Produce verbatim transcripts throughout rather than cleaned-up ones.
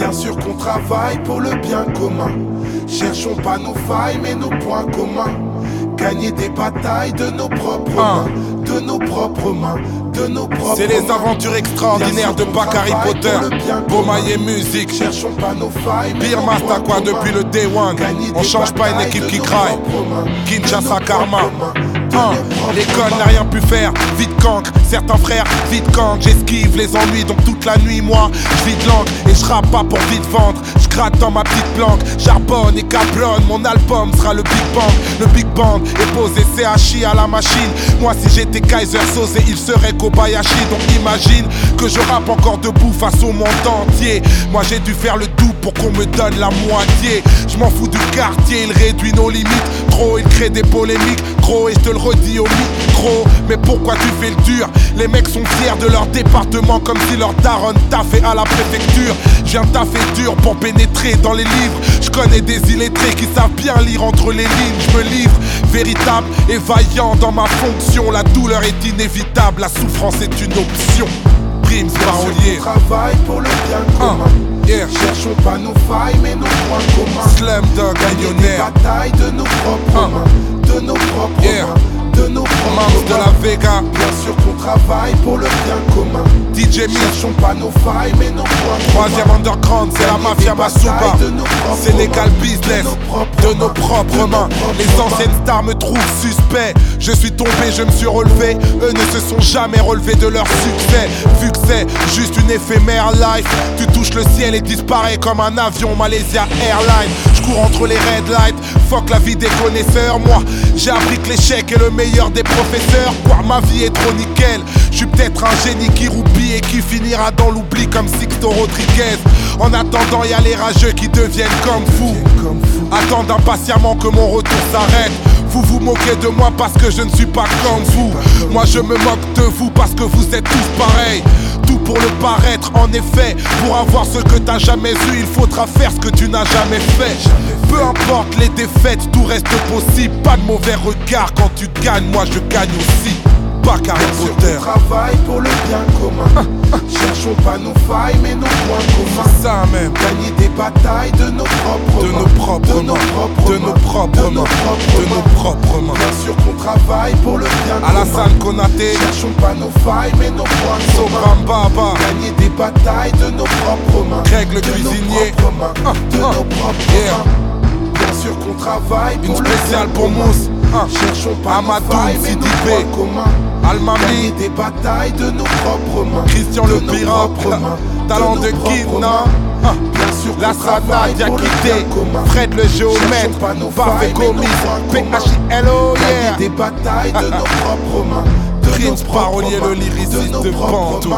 Bien sûr qu'on travaille pour le bien commun. Cherchons pas nos failles mais nos points communs. Gagner des batailles de nos propres mains, de nos propres mains, de nos propres C'est les aventures extraordinaires de Bakary Potter. Beaumaillé Musique. Cherchons pas nos failles. Pire Master quoi depuis le day one. On change pas une équipe qui craille. Kinshasa Karma. Hein, l'école n'a rien pu faire, vite cancre, certains frères, vite cancre, j'esquive les ennuis donc toute la nuit moi, je vide l'encre et je rappe pas pour vite vendre, je gratte dans ma petite planque, charbonne et cablonne, mon album sera le Big Bang, le Big Bang est posé C H I à la machine, moi si j'étais Kaiser Soze il serait Kobayashi, donc imagine que je rappe encore debout face au monde entier, moi j'ai dû faire le tout pour qu'on me donne la moitié, je m'en fous du quartier, il réduit nos limites, trop il crée des polémiques, trop et je te le redis au micro. Mais pourquoi tu fais le dur? Les mecs sont fiers de leur département comme si leur daronne taffait à la préfecture. Je viens taffer dur pour pénétrer dans les livres. Je connais des illettrés qui savent bien lire entre les lignes. Je me livre, véritable et vaillant dans ma fonction. La douleur est inévitable, la souffrance est une option. Primes parolier. Travail pour le bien commun. Uh, yeah. Cherchons pas nos failles mais nos points communs. Slam Dog, millionnaire. Des batailles de nos propres uh. mains, de nos propres yeah. mains. De nos Mams de la Vega. Bien sûr qu'on travaille pour le bien commun. D J Mitch. Cherchons pas nos failles mais nos points Troisième underground, c'est la mafia Masuba. Sénégal business, de nos propres mains. Les anciennes stars me trouvent suspect. Je suis tombé, je me suis relevé. Eux ne se sont jamais relevés de leur succès. Vu que c'est juste une éphémère life, tu touches le ciel et disparais comme un avion Malaysia Airlines. Je cours entre les red lights, fuck la vie des connaisseurs. Moi, j'ai appris que l'échec est le meilleur des professeurs. Quoi, ma vie est trop nickel. Je suis peut-être un génie qui roupille et qui finira dans l'oubli comme Sixto Rodriguez. En attendant, y a les rageux qui deviennent comme fous. Attendent impatiemment que mon retour s'arrête. Vous vous moquez de moi parce que je ne suis pas comme vous. Moi je me moque de vous parce que vous êtes tous pareils. Tout pour le paraître, en effet. Pour avoir ce que t'as jamais eu, il faudra faire ce que tu n'as jamais fait. Peu importe les défaites, tout reste possible. Pas de mauvais regard quand tu gagnes, moi je gagne aussi. Bakary Potter. Travail pour le bien commun. Cherchons pas nos failles mais nos points communs. Ça même. Gagner des batailles de nos propres de mains. Nos propres mains. De nos propres mains. De nos propres mains. Bien sûr qu'on travaille pour le bien Alassane commun. Konaté. Cherchons pas nos failles mais nos points Sobram communs. Baba. Gagner des batailles de nos propres mains. Greg le de cuisinier. Nos propres mains. De nos propres yeah. mains. Bien sûr qu'on travaille pour une le spéciale bien pour commun. Mousse. Cherchons pas Amadou, nos failles mais nos Sidibé. points communs. Almami. Gagner des batailles de nos propres mains. Christian de le nos Pirate. propres mains. Talent de Kid, non? La Strada, Diakité, Fred le géomètre, Parfait Comis, P H I L O, yeah. Des batailles de nos propres mains. Prince parolier, le lyriciste de Pantou.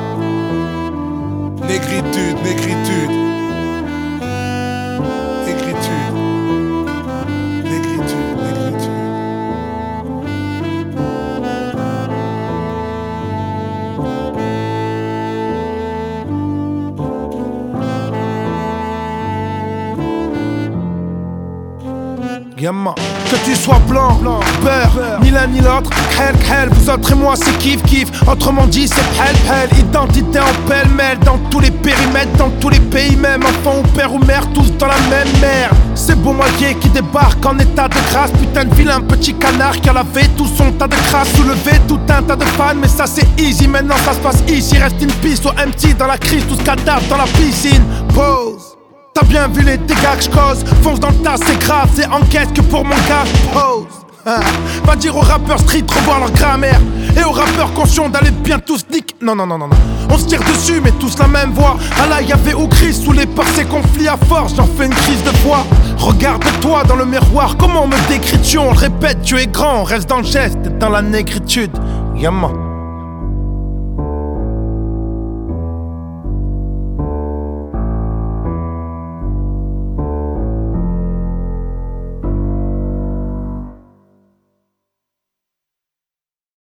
Négritude, négritude. Négritude. Négritude, négritude. Gamma. Que tu sois blanc, beurre, ni l'un ni l'autre, khel khel, vous autres et moi c'est kiff kiff. Autrement dit c'est pelle pelle, identité en pêle-mêle. Dans tous les périmètres, dans tous les pays même. Enfant ou père ou mère, tous dans la même merde. C'est Beaumaillé qui débarque en état de grâce. Putain de vilain petit canard qui a lavé tout son tas de crasse. Soulevé tout un tas de fans, mais ça c'est easy. Maintenant ça se passe ici, reste une piste au empty. Dans la crise, tout ce cadavre dans la piscine. Pause. T'as bien vu les dégâts que j'cause. Fonce dans le tas, c'est grave, c'est enquête que pour mon gars pose. Hein. Va dire aux rappeurs street, revoir leur grammaire. Et aux rappeurs conscients d'aller bien tous nick. Non, non, non, non, non. On se tire dessus, mais tous la même voix. Ah là, y'avait ou crise sous les passés conflits à force. J'en fais une crise de foi. Regarde-toi dans le miroir, comment on me décrit-tu? On le répète, tu es grand, reste dans le geste, dans la négritude. Yama.